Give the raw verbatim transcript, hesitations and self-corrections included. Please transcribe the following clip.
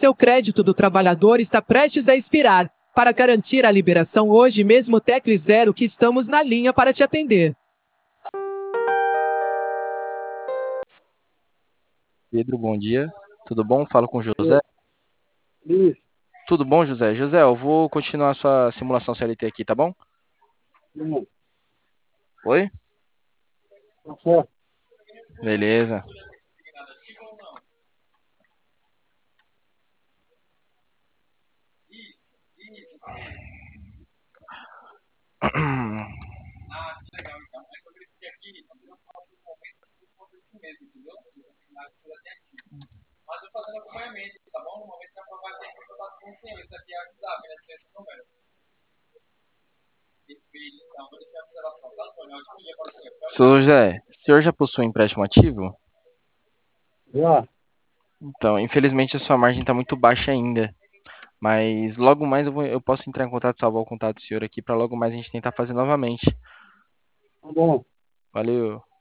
Seu crédito do trabalhador está prestes a expirar. Para garantir a liberação hoje mesmo, tecle zero que estamos na linha para te atender. Pedro, bom dia. Tudo bom? Falo com o José. Isso. Tudo bom, José? José, eu vou continuar a sua simulação C L T aqui, tá bom? Não, Oi? tá certo. Beleza. Seu José, o senhor já possui empréstimo ativo? Já, Então, infelizmente a sua margem está muito baixa ainda. Mas logo mais eu, vou- eu posso entrar em contato, salvar o contato do senhor aqui, para logo mais a gente tentar fazer novamente. tá bom. Valeu.